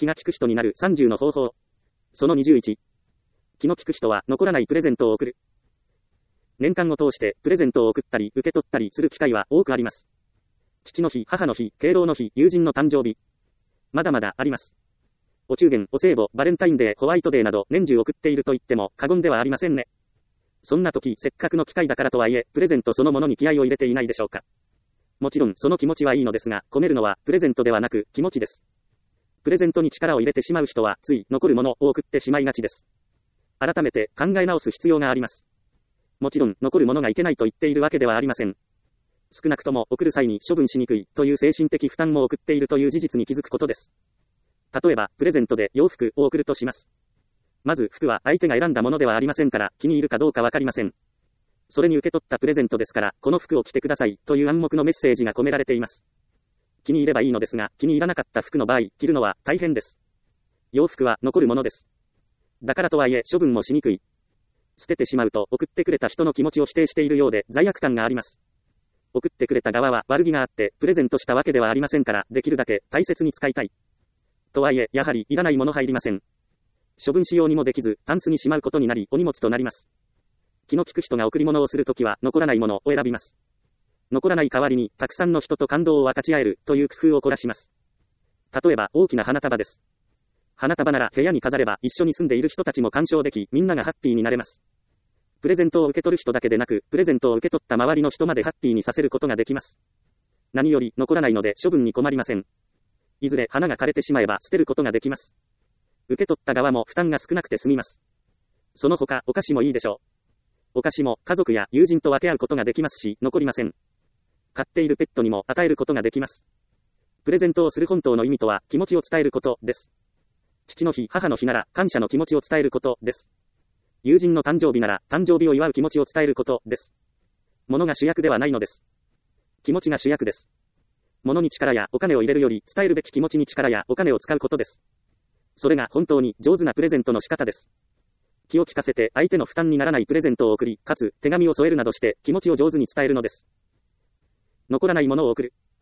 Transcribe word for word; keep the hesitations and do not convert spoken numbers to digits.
気が利く人になるさんじゅうの方法。そのにじゅういち。気の利く人は残らないプレゼントを贈る。年間を通してプレゼントを贈ったり受け取ったりする機会は多くあります。父の日、母の日、敬老の日、友人の誕生日。まだまだあります。お中元、お歳暮、バレンタインデー、ホワイトデーなど年中送っていると言っても過言ではありませんね。そんな時、せっかくの機会だからとはいえ、プレゼントそのものに気合を入れていないでしょうか。もちろんその気持ちはいいのですが、込めるのはプレゼントではなく気持ちです。プレゼントに力を入れてしまう人はつい残るものを送ってしまいがちです。改めて考え直す必要があります。もちろん残るものがいけないと言っているわけではありません。少なくとも送る際に処分しにくいという精神的負担も送っているという事実に気づくことです。例えば、プレゼントで洋服を贈るとします。まず服は相手が選んだものではありませんから気に入るかどうかわかりません。それに受け取ったプレゼントですから、この服を着てくださいという暗黙のメッセージが込められています。気に入ればいいのですが、気に入らなかった服の場合、着るのは大変です。洋服は残るものです。だからとはいえ処分もしにくい。捨ててしまうと送ってくれた人の気持ちを否定しているようで罪悪感があります。送ってくれた側は悪気があってプレゼントしたわけではありませんから、できるだけ大切に使いたい。とはいえ、やはりいらないもの入りません。処分しようにもできず、タンスにしまうことになり、お荷物となります。気の利く人が贈り物をするときは、残らないものを選びます。残らない代わりに、たくさんの人と感動を分かち合える、という工夫を凝らします。例えば、大きな花束です。花束なら部屋に飾れば、一緒に住んでいる人たちも鑑賞でき、みんながハッピーになれます。プレゼントを受け取る人だけでなく、プレゼントを受け取った周りの人までハッピーにさせることができます。何より、残らないので処分に困りません。いずれ花が枯れてしまえば捨てることができます。受け取った側も負担が少なくて済みます。その他、お菓子もいいでしょう。お菓子も家族や友人と分け合うことができますし、残りません。飼っているペットにも与えることができます。プレゼントをする本当の意味とは、気持ちを伝えることです。父の日、母の日なら、感謝の気持ちを伝えることです。友人の誕生日なら、誕生日を祝う気持ちを伝えることです。物が主役ではないのです。気持ちが主役です。物に力やお金を入れるより、伝えるべき気持ちに力やお金を使うことです。それが本当に上手なプレゼントの仕方です。気を利かせて相手の負担にならないプレゼントを送り、かつ手紙を添えるなどして気持ちを上手に伝えるのです。残らないものを送る。